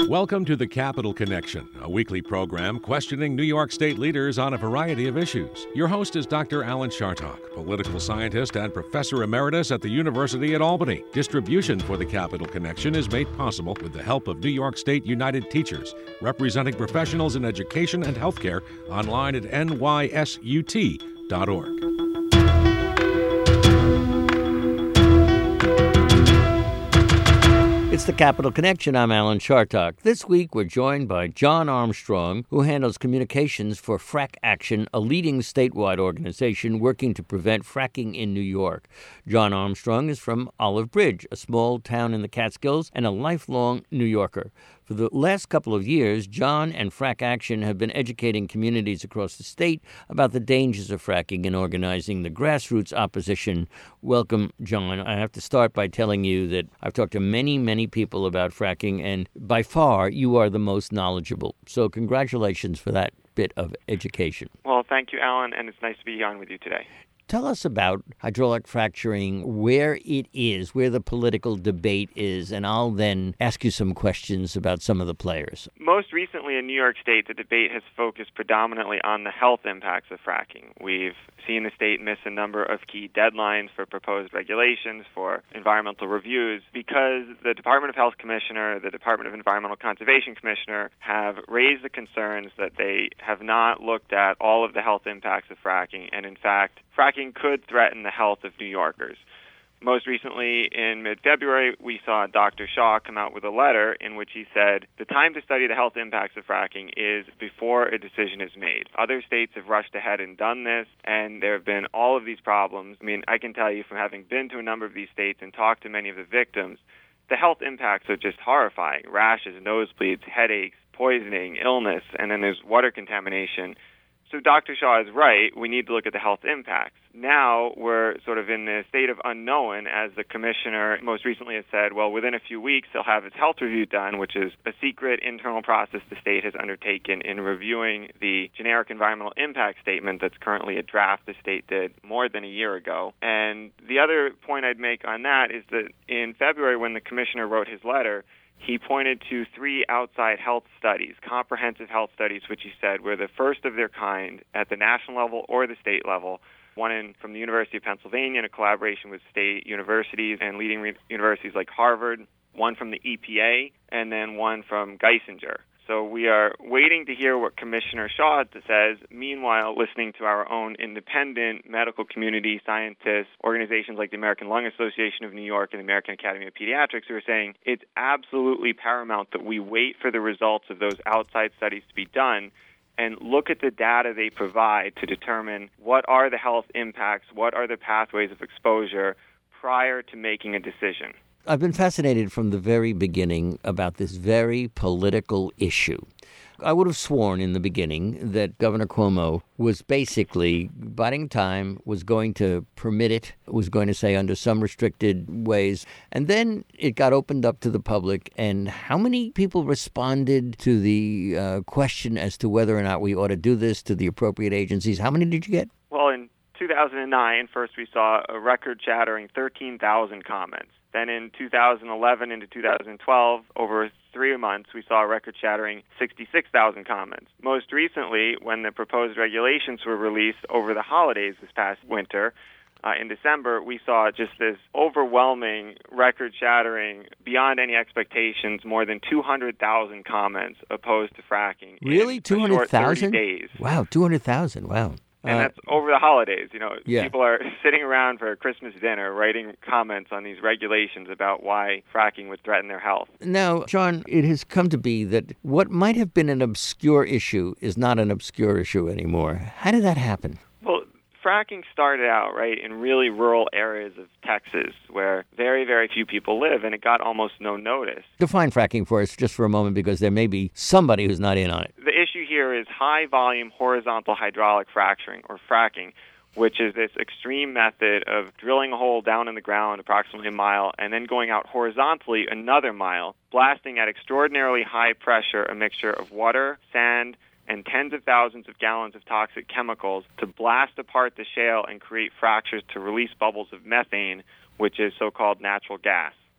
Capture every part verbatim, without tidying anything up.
Welcome to the Capital Connection, a weekly program questioning New York State leaders on a variety of issues. Your host is Doctor Alan Chartock, political scientist and professor emeritus at the University at Albany. Distribution for the Capital Connection is made possible with the help of New York State United Teachers, representing professionals in education and healthcare, online at N Y S U T dot org. It's the Capital Connection. I'm Alan Chartock. This week, we're joined by John Armstrong, who handles communications for Frack Action, a leading statewide organization working to prevent fracking in New York. John Armstrong is from Olive Bridge, a small town in the Catskills, and a lifelong New Yorker. For the last couple of years, John and Frack Action have been educating communities across the state about the dangers of fracking and organizing the grassroots opposition. Welcome, John. I have to start by telling you that I've talked to many, many people about fracking, and by far, you are the most knowledgeable. So congratulations for that bit of education. Well, thank you, Alan, and it's nice to be on with you today. Tell us about hydraulic fracturing, where it is, where the political debate is, and I'll then ask you some questions about some of the players. Most recently in New York State, the debate has focused predominantly on the health impacts of fracking. We've seen the state miss a number of key deadlines for proposed regulations, for environmental reviews, because the Department of Health Commissioner, the Department of Environmental Conservation Commissioner have raised the concerns that they have not looked at all of the health impacts of fracking, and in fact, fracking could threaten the health of New Yorkers. Most recently, in mid-February, we saw Doctor Shaw come out with a letter in which he said, the time to study the health impacts of fracking is before a decision is made. Other states have rushed ahead and done this, and there have been all of these problems. I mean, I can tell you from having been to a number of these states and talked to many of the victims, the health impacts are just horrifying. Rashes, nosebleeds, headaches, poisoning, illness, and then there's water contamination. So Doctor Shaw is right. We need to look at the health impacts. Now we're sort of in the state of unknown, as the commissioner most recently has said, well, within a few weeks he'll have his health review done, which is a secret internal process the state has undertaken in reviewing the generic environmental impact statement that's currently a draft the state did more than a year ago. And the other point I'd make on that is that in February, when the commissioner wrote his letter, he pointed to three outside health studies, comprehensive health studies, which he said were the first of their kind at the national level or the state level, one in, from the University of Pennsylvania in a collaboration with state universities and leading re- universities like Harvard, one from the E P A, and then one from Geisinger. So we are waiting to hear what Commissioner Shaw says, meanwhile listening to our own independent medical community scientists, organizations like the American Lung Association of New York and the American Academy of Pediatrics, who are saying it's absolutely paramount that we wait for the results of those outside studies to be done and look at the data they provide to determine what are the health impacts, what are the pathways of exposure prior to making a decision. I've been fascinated from the very beginning about this very political issue. I would have sworn in the beginning that Governor Cuomo was basically biding time, was going to permit it, was going to say under some restricted ways. And then it got opened up to the public. And how many people responded to the uh, question as to whether or not we ought to do this to the appropriate agencies? How many did you get? Well, in two thousand nine, first we saw a record-shattering thirteen thousand comments. Then in two thousand eleven into two thousand twelve, over three months, we saw a record-shattering sixty-six thousand comments. Most recently, when the proposed regulations were released over the holidays this past winter, uh, in December, we saw just this overwhelming, record-shattering, beyond any expectations, more than two hundred thousand comments opposed to fracking. Really? two hundred thousand? days. Wow, two hundred thousand. Wow. And that's over the holidays. You know, yeah. People are sitting around for a Christmas dinner writing comments on these regulations about why fracking would threaten their health. Now, John, it has come to be that what might have been an obscure issue is not an obscure issue anymore. How did that happen? Well, fracking started out, right, in really rural areas of Texas where very, very few people live, and it got almost no notice. Define fracking for us just for a moment, because there may be somebody who's not in on it. The issue here is high-volume horizontal hydraulic fracturing, or fracking, which is this extreme method of drilling a hole down in the ground approximately a mile and then going out horizontally another mile, blasting at extraordinarily high pressure a mixture of water, sand, and tens of thousands of gallons of toxic chemicals to blast apart the shale and create fractures to release bubbles of methane, which is so-called natural gas.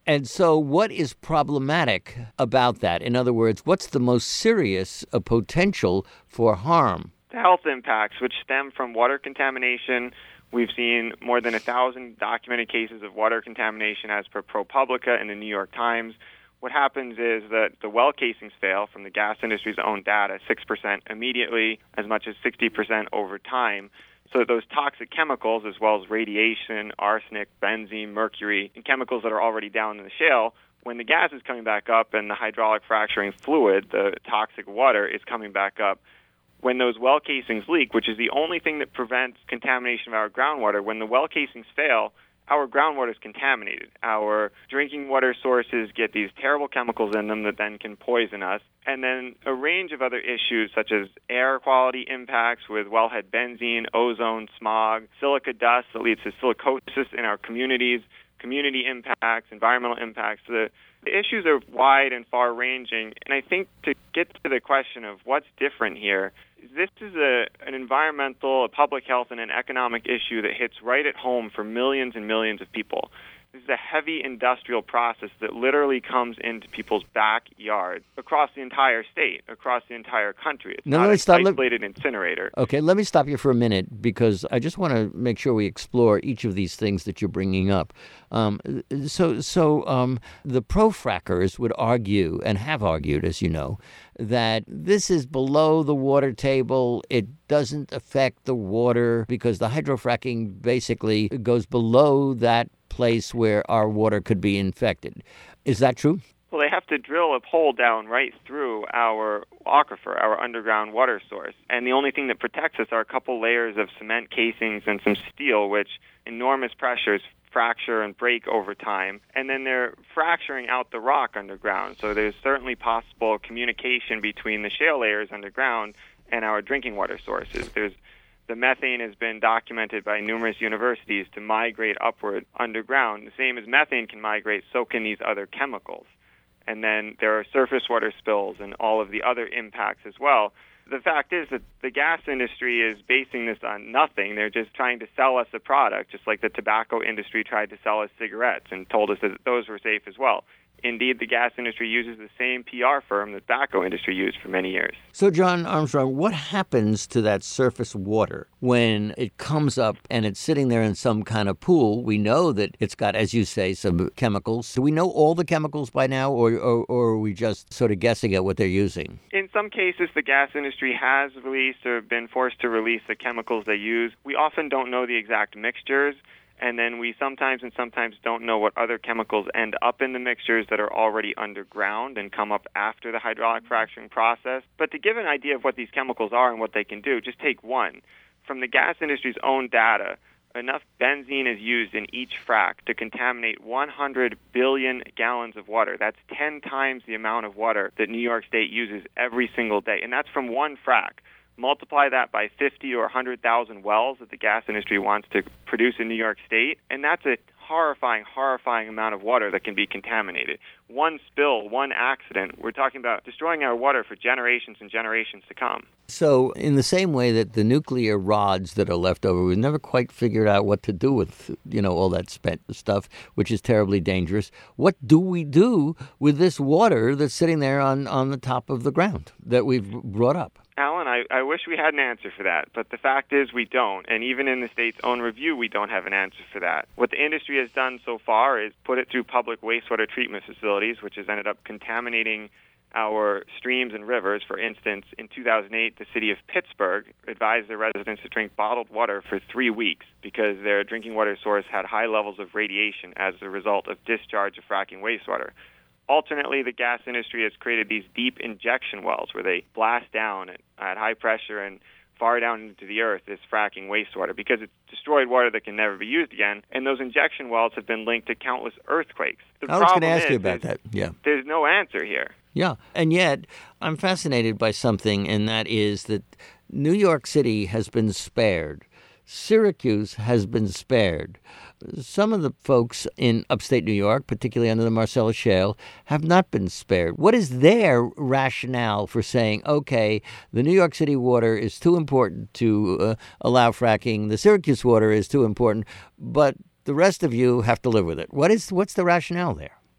And so what is problematic about that? In other words, what's the most serious uh, potential for harm? The health impacts, which stem from water contamination. We've seen more than a thousand documented cases of water contamination as per ProPublica in the New York Times. What happens is that the well casings fail from the gas industry's own data, six percent immediately, as much as sixty percent over time. So those toxic chemicals, as well as radiation, arsenic, benzene, mercury, and chemicals that are already down in the shale, when the gas is coming back up and the hydraulic fracturing fluid, the toxic water, is coming back up, when those well casings leak, which is the only thing that prevents contamination of our groundwater, when the well casings fail, our groundwater is contaminated. Our drinking water sources get these terrible chemicals in them that then can poison us. And then a range of other issues such as air quality impacts with wellhead benzene, ozone, smog, silica dust that leads to silicosis in our communities, community impacts, environmental impacts. The, the issues are wide and far-ranging. And I think to get to the question of what's different here, this is a, an environmental, a public health, and an economic issue that hits right at home for millions and millions of people. This is a heavy industrial process that literally comes into people's backyards across the entire state, across the entire country. It's now, not an stop. isolated incinerator. Okay, let me stop you for a minute because I just want to make sure we explore each of these things that you're bringing up. Um, so so um, the pro-frackers would argue, and have argued, as you know, that this is below the water table. It doesn't affect the water because the hydrofracking basically goes below that place where our water could be infected. Is that true? Well, they have to drill a hole down right through our aquifer, our underground water source. And the only thing that protects us are a couple layers of cement casings and some steel, which enormous pressures fracture and break over time. And then they're fracturing out the rock underground. So there's certainly possible communication between the shale layers underground and our drinking water sources. There's The methane has been documented by numerous universities to migrate upward underground. The same as methane can migrate, so can these other chemicals. And then there are surface water spills and all of the other impacts as well. The fact is that the gas industry is basing this on nothing. They're just trying to sell us a product, just like the tobacco industry tried to sell us cigarettes and told us that those were safe as well. Indeed, the gas industry uses the same P R firm the tobacco industry used for many years. So, John Armstrong, what happens to that surface water when it comes up and it's sitting there in some kind of pool? We know that it's got, as you say, some chemicals. Do we know all the chemicals by now, or, or, or are we just sort of guessing at what they're using? In some cases, the gas industry has released or been forced to release the chemicals they use. We often don't know the exact mixtures. And then we sometimes and sometimes don't know what other chemicals end up in the mixtures that are already underground and come up after the hydraulic fracturing process. But to give an idea of what these chemicals are and what they can do, just take one. From the gas industry's own data, enough benzene is used in each frac to contaminate one hundred billion gallons of water. That's ten times the amount of water that New York State uses every single day. And that's from one frac. Multiply that by fifty or one hundred thousand wells that the gas industry wants to produce in New York State, and that's a horrifying, horrifying amount of water that can be contaminated. One spill, one accident, we're talking about destroying our water for generations and generations to come. So in the same way that the nuclear rods that are left over, we've never quite figured out what to do with, you know, all that spent stuff, which is terribly dangerous. What do we do with this water that's sitting there on, on the top of the ground that we've brought up? Alan, I, I wish we had an answer for that, but the fact is we don't. And even in the state's own review, we don't have an answer for that. What the industry has done so far is put it through public wastewater treatment facilities, which has ended up contaminating our streams and rivers. For instance, in two thousand eight, the city of Pittsburgh advised their residents to drink bottled water for three weeks because their drinking water source had high levels of radiation as a result of discharge of fracking wastewater. Alternately, the gas industry has created these deep injection wells where they blast down at, at high pressure and far down into the earth this fracking wastewater because it's destroyed water that can never be used again. And those injection wells have been linked to countless earthquakes. The I was going to ask is, you about that. Yeah. There's no answer here. Yeah. And yet, I'm fascinated by something, and that is that New York City has been spared. Syracuse has been spared. Some of the folks in upstate New York, particularly under the Marcellus Shale, have not been spared. What is their rationale for saying, okay, the New York City water is too important to uh, allow fracking, the Syracuse water is too important, but the rest of you have to live with it? What is what's the rationale there?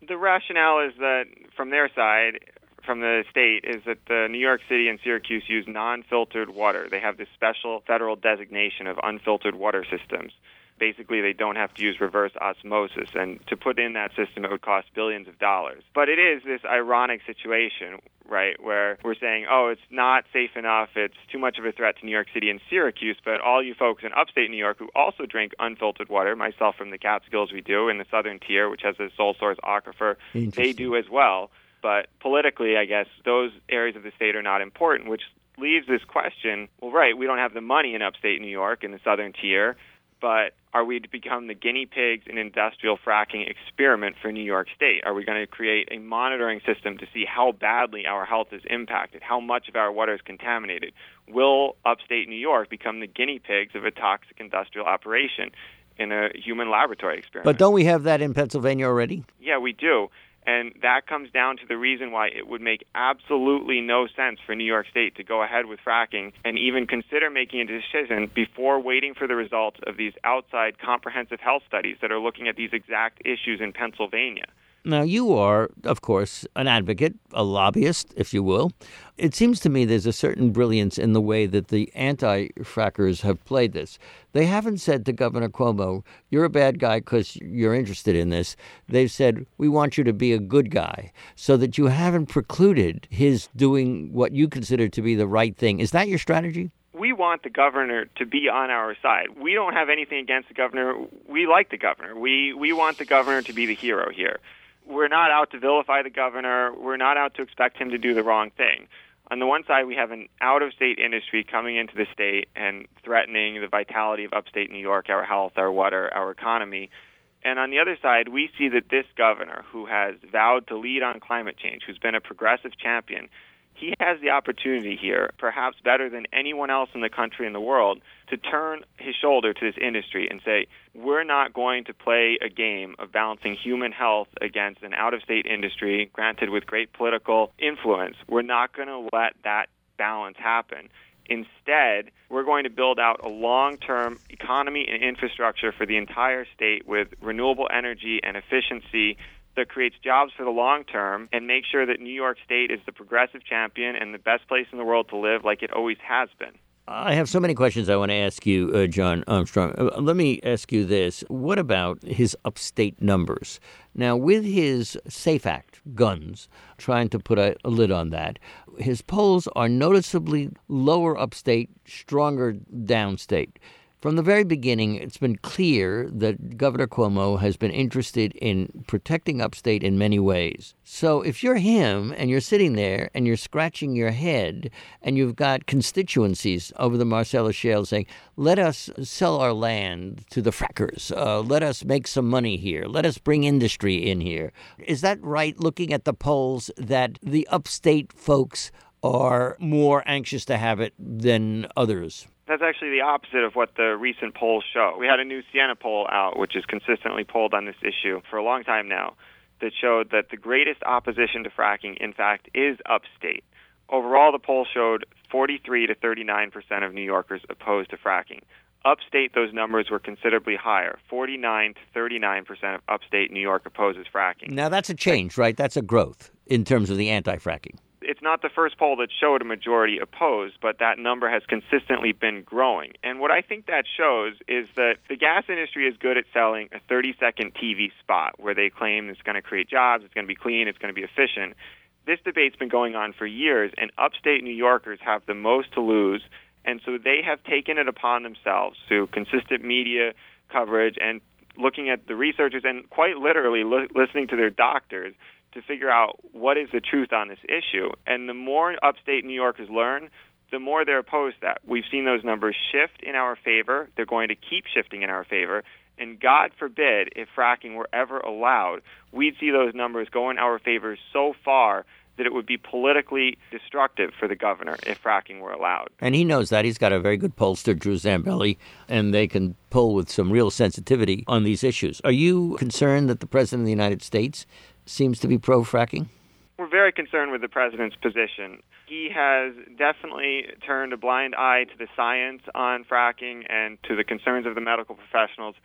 The rationale is that from their side, from the state, is that the New York City and Syracuse use non-filtered water. They have this special federal designation of unfiltered water systems. Basically, they don't have to use reverse osmosis, and to put in that system, it would cost billions of dollars. But it is this ironic situation, right, where we're saying, oh, it's not safe enough, it's too much of a threat to New York City and Syracuse, but all you folks in upstate New York who also drink unfiltered water, myself from the Catskills we do, in the southern tier, which has a sole source aquifer, they do as well. But politically, I guess, those areas of the state are not important, which leaves this question, well, right, we don't have the money in upstate New York in the southern tier, but are we to become the guinea pigs in industrial fracking experiment for New York State? Are we going to create a monitoring system to see how badly our health is impacted, how much of our water is contaminated? Will upstate New York become the guinea pigs of a toxic industrial operation in a human laboratory experiment? But don't we have that in Pennsylvania already? Yeah, we do. And that comes down to the reason why it would make absolutely no sense for New York State to go ahead with fracking and even consider making a decision before waiting for the results of these outside comprehensive health studies that are looking at these exact issues in Pennsylvania. Now, you are, of course, an advocate, a lobbyist, if you will. It seems to me there's a certain brilliance in the way that the anti-frackers have played this. They haven't said to Governor Cuomo, you're a bad guy because you're interested in this. They've said, we want you to be a good guy, so that you haven't precluded his doing what you consider to be the right thing. Is that your strategy? We want the governor to be on our side. We don't have anything against the governor. We like the governor. We we want the governor to be the hero here. We're not out to vilify the governor. We're not out to expect him to do the wrong thing. On the one side, we have an out-of-state industry coming into the state and threatening the vitality of upstate New York, our health, our water, our economy. And on the other side, we see that this governor, who has vowed to lead on climate change, who's been a progressive champion, he has the opportunity here, perhaps better than anyone else in the country and the world, to turn his shoulder to this industry and say, we're not going to play a game of balancing human health against an out-of-state industry, granted with great political influence. We're not going to let that balance happen. Instead, we're going to build out a long-term economy and infrastructure for the entire state with renewable energy and efficiency that creates jobs for the long term and make sure that New York State is the progressive champion and the best place in the world to live like it always has been. I have so many questions I want to ask you, uh, John Armstrong. Uh, let me ask you this. What about his upstate numbers? Now, with his SAFE Act, guns, trying to put a, a lid on that, his polls are noticeably lower upstate, stronger downstate. From the very beginning, it's been clear that Governor Cuomo has been interested in protecting upstate in many ways. So if you're him and you're sitting there and you're scratching your head and you've got constituencies over the Marcellus Shale saying, let us sell our land to the frackers, uh, let us make some money here, let us bring industry in here. Is that right, looking at the polls, that the upstate folks are more anxious to have it than others? That's actually the opposite of what the recent polls show. We had a new Siena poll out, which is consistently polled on this issue for a long time now, that showed that the greatest opposition to fracking, in fact, is upstate. Overall, the poll showed forty-three to thirty-nine percent of New Yorkers opposed to fracking. Upstate, those numbers were considerably higher. forty-nine to thirty-nine percent of upstate New York opposes fracking. Now, that's a change, right? That's a growth in terms of the anti-fracking. It's not the first poll that showed a majority opposed, but that number has consistently been growing. And what I think that shows is that the gas industry is good at selling a thirty-second T V spot where they claim it's going to create jobs, it's going to be clean, it's going to be efficient. This debate's been going on for years, and upstate New Yorkers have the most to lose, and so they have taken it upon themselves through consistent media coverage and looking at the researchers and quite literally li- listening to their doctors to figure out what is the truth on this issue. And the more upstate New Yorkers learn, the more they're opposed to that. We've seen those numbers shift in our favor. They're going to keep shifting in our favor. And God forbid, if fracking were ever allowed, we'd see those numbers go in our favor so far that it would be politically destructive for the governor if fracking were allowed. And he knows that. He's got a very good pollster, Drew Zambelli, and they can poll with some real sensitivity on these issues. Are you concerned that the President of the United States seems to be pro-fracking? We're very concerned with the president's position. He has definitely turned a blind eye to the science on fracking and to the concerns of the medical professionals.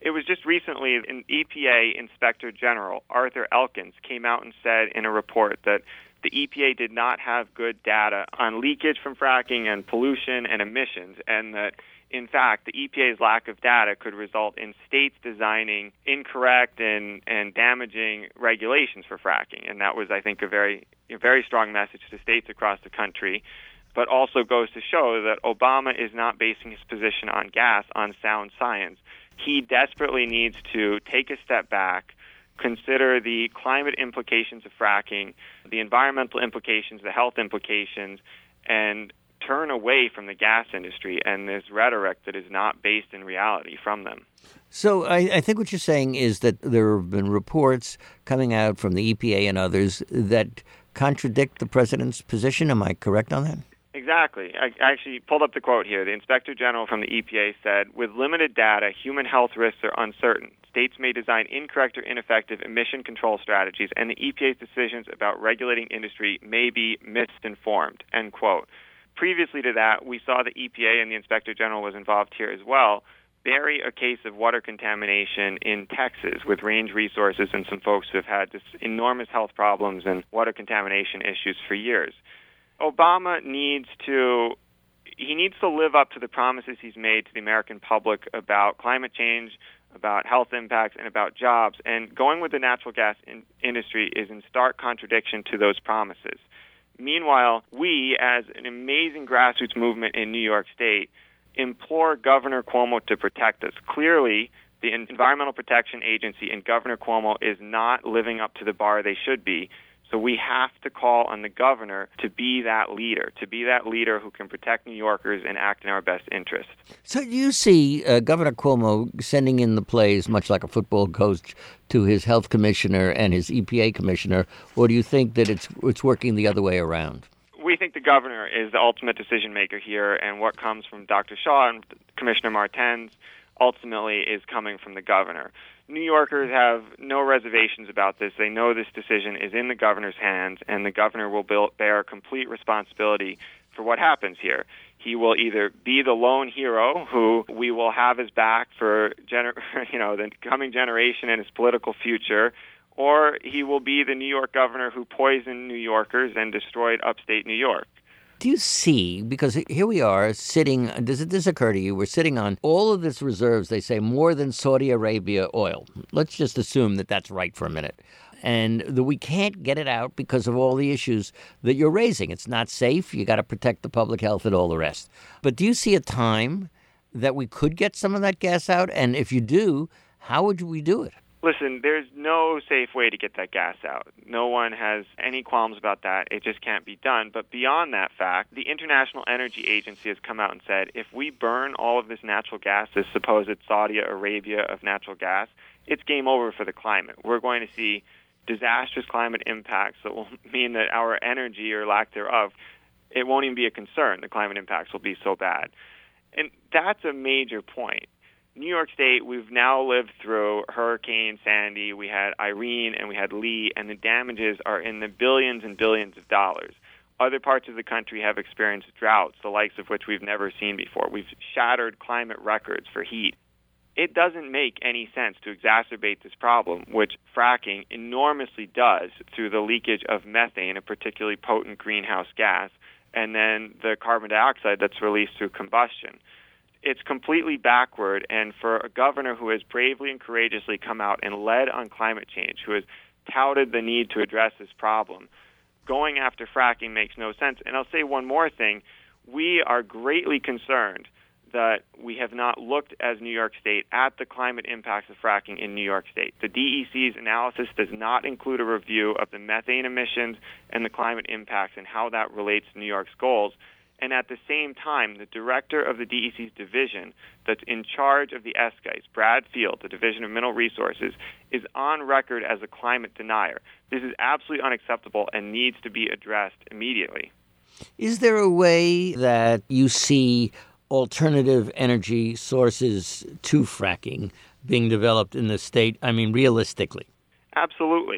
It was just recently an E P A Inspector General, Arthur Elkins, came out and said in a report that the E P A did not have good data on leakage from fracking and pollution and emissions, and that, in fact, the E P A's lack of data could result in states designing incorrect and, and damaging regulations for fracking. And that was, I think, a very, a very strong message to states across the country, but also goes to show that Obama is not basing his position on gas, on sound science. He desperately needs to take a step back, consider the climate implications of fracking, the environmental implications, the health implications, and turn away from the gas industry and this rhetoric that is not based in reality from them. So I, I think what you're saying is that there have been reports coming out from the E P A and others that contradict the president's position. Am I correct on that? Exactly. I actually pulled up the quote here. The Inspector General from the E P A said, "With limited data, human health risks are uncertain. States may design incorrect or ineffective emission control strategies, and the E P A's decisions about regulating industry may be misinformed," end quote. Previously to that, we saw the E P A, and the Inspector General was involved here as well, bury a case of water contamination in Texas with Range Resources and some folks who have had this enormous health problems and water contamination issues for years. Obama needs to he needs to live up to the promises he's made to the American public about climate change, about health impacts, and about jobs. And going with the natural gas in- industry is in stark contradiction to those promises. Meanwhile, we, as an amazing grassroots movement in New York State, implore Governor Cuomo to protect us. Clearly, the Environmental Protection Agency and Governor Cuomo is not living up to the bar they should be. So we have to call on the governor to be that leader, to be that leader who can protect New Yorkers and act in our best interest. So do you see uh, Governor Cuomo sending in the plays, much like a football coach, to his health commissioner and his E P A commissioner, or do you think that it's it's working the other way around? We think the governor is the ultimate decision maker here, and what comes from Doctor Shaw and Commissioner Martens ultimately is coming from the governor. New Yorkers have no reservations about this. They know this decision is in the governor's hands, and the governor will bear complete responsibility for what happens here. He will either be the lone hero who we will have his back for gener- you know, the coming generation and his political future, or he will be the New York governor who poisoned New Yorkers and destroyed upstate New York. Do you see, because here we are sitting, does this occur to you, we're sitting on all of this reserves, they say more than Saudi Arabia oil. Let's just assume that that's right for a minute. And that we can't get it out because of all the issues that you're raising. It's not safe, you got to protect the public health and all the rest. But do you see a time that we could get some of that gas out? And if you do, how would we do it? Listen, there's no safe way to get that gas out. No one has any qualms about that. It just can't be done. But beyond that fact, the International Energy Agency has come out and said, if we burn all of this natural gas, this supposed Saudi Arabia of natural gas, it's game over for the climate. We're going to see disastrous climate impacts that will mean that our energy or lack thereof, it won't even be a concern. The climate impacts will be so bad. And that's a major point. New York State, we've now lived through Hurricane Sandy, we had Irene, and we had Lee, and the damages are in the billions and billions of dollars. Other parts of the country have experienced droughts, the likes of which we've never seen before. We've shattered climate records for heat. It doesn't make any sense to exacerbate this problem, which fracking enormously does through the leakage of methane, a particularly potent greenhouse gas, and then the carbon dioxide that's released through combustion. It's completely backward, and for a governor who has bravely and courageously come out and led on climate change, who has touted the need to address this problem, going after fracking makes no sense. And I'll say one more thing. We are greatly concerned that we have not looked as New York State at the climate impacts of fracking in New York State. The D E C's analysis does not include a review of the methane emissions and the climate impacts and how that relates to New York's goals. And at the same time, the director of the D E C's division that's in charge of the S G I S, Brad Field, the Division of Mineral Resources, is on record as a climate denier. This is absolutely unacceptable and needs to be addressed immediately. Is there a way that you see alternative energy sources to fracking being developed in the state? I mean, realistically. Absolutely.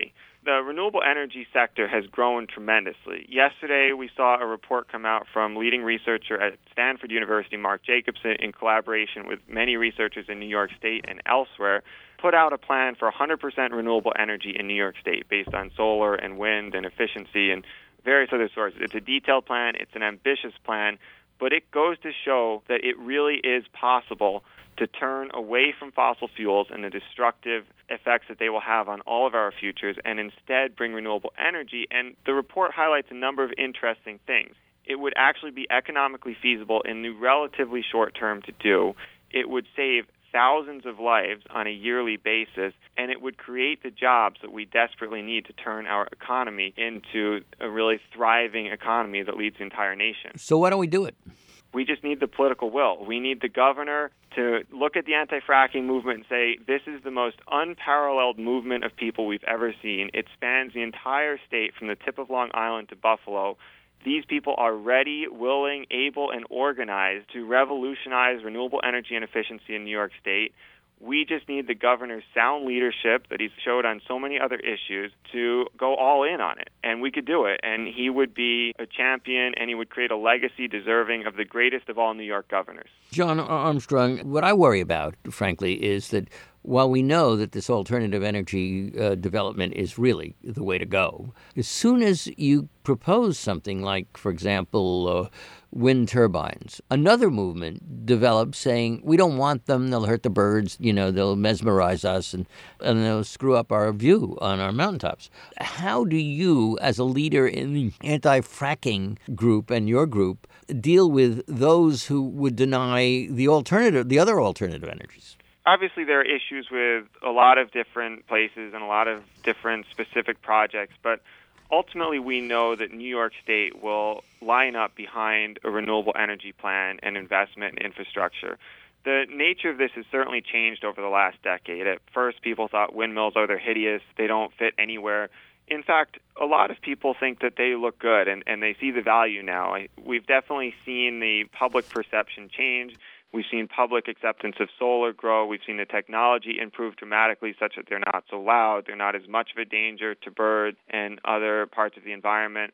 The renewable energy sector has grown tremendously. Yesterday, we saw a report come out from leading researcher at Stanford University, Mark Jacobson, in collaboration with many researchers in New York State and elsewhere, put out a plan for one hundred percent renewable energy in New York State based on solar and wind and efficiency and various other sources. It's a detailed plan. It's an ambitious plan. But it goes to show that it really is possible to turn away from fossil fuels and the destructive effects that they will have on all of our futures and instead bring renewable energy. And the report highlights a number of interesting things. It would actually be economically feasible in the relatively short term to do. It would save thousands of lives on a yearly basis, and it would create the jobs that we desperately need to turn our economy into a really thriving economy that leads the entire nation. So why don't we do it? We just need the political will. We need the governor to look at the anti-fracking movement and say, this is the most unparalleled movement of people we've ever seen. It spans the entire state from the tip of Long Island to Buffalo. These people are ready, willing, able, and organized to revolutionize renewable energy and efficiency in New York State. We just need the governor's sound leadership that he's showed on so many other issues to go all in on it. And we could do it. And he would be a champion, and he would create a legacy deserving of the greatest of all New York governors. John Armstrong, what I worry about, frankly, is that while we know that this alternative energy uh, development is really the way to go, as soon as you propose something like, for example, uh, wind turbines, another movement develops saying, we don't want them, they'll hurt the birds, you know, they'll mesmerize us, and, and they'll screw up our view on our mountaintops. How do you, as a leader in the anti-fracking group and your group, deal with those who would deny the alternative, the other alternative energies? Obviously, there are issues with a lot of different places and a lot of different specific projects, but ultimately we know that New York State will line up behind a renewable energy plan and investment in infrastructure. The nature of this has certainly changed over the last decade. At first, people thought windmills, oh, they're hideous, they don't fit anywhere. In fact, a lot of people think that they look good, and, and they see the value now. I, we've definitely seen the public perception change. We've seen public acceptance of solar grow. We've seen the technology improve dramatically such that they're not so loud. They're not as much of a danger to birds and other parts of the environment.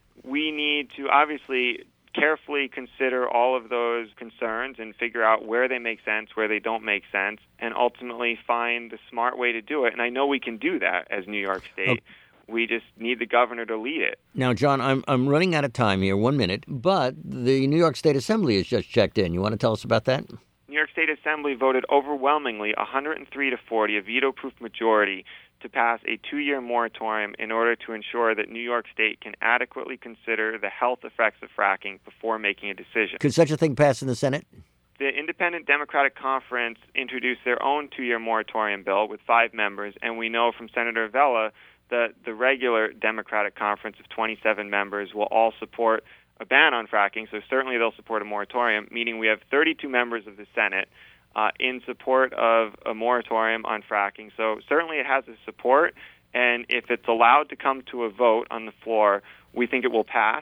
We need to obviously carefully consider all of those concerns and figure out where they make sense, where they don't make sense, and ultimately find the smart way to do it. And I know we can do that as New York State. Okay. We just need the governor to lead it. Now, John, I'm I'm running out of time here, one minute, but the New York State Assembly has just checked in. You want to tell us about that? New York State Assembly voted overwhelmingly, one hundred three to forty, a veto-proof majority, to pass a two-year moratorium in order to ensure that New York State can adequately consider the health effects of fracking before making a decision. Could such a thing pass in the Senate? The Independent Democratic Conference introduced their own two-year moratorium bill with five members, and we know from Senator Vella that the regular Democratic Conference of twenty-seven members will all support a ban on fracking, so certainly they'll support a moratorium, meaning we have thirty-two members of the Senate uh, in support of a moratorium on fracking. So certainly it has the support, and if it's allowed to come to a vote on the floor, we think it will pass,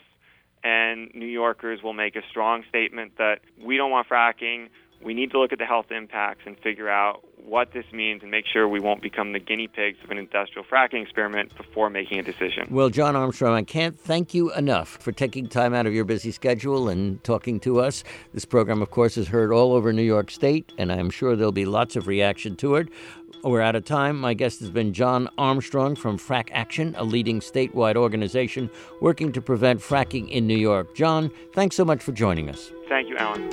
and New Yorkers will make a strong statement that we don't want fracking. We need to look at the health impacts and figure out what this means and make sure we won't become the guinea pigs of an industrial fracking experiment before making a decision. Well, John Armstrong, I can't thank you enough for taking time out of your busy schedule and talking to us. This program, of course, is heard all over New York State, and I'm sure there'll be lots of reaction to it. We're out of time. My guest has been John Armstrong from Frack Action, a leading statewide organization working to prevent fracking in New York. John, thanks so much for joining us. Thank you, Alan.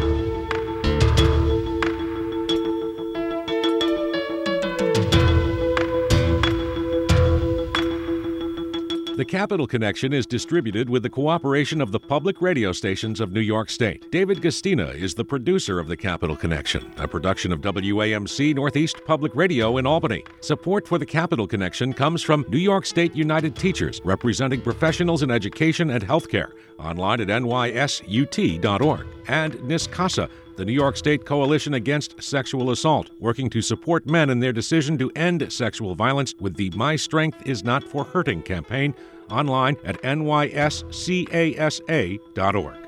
The Capital Connection is distributed with the cooperation of the public radio stations of New York State. David Gastina is the producer of The Capital Connection, a production of W A M C Northeast Public Radio in Albany. Support for The Capital Connection comes from New York State United Teachers, representing professionals in education and healthcare, online at N Y S U T dot org, and NISCASA, the New York State Coalition Against Sexual Assault, working to support men in their decision to end sexual violence with the My Strength Is Not for Hurting campaign, online at N Y S C A S A dot org.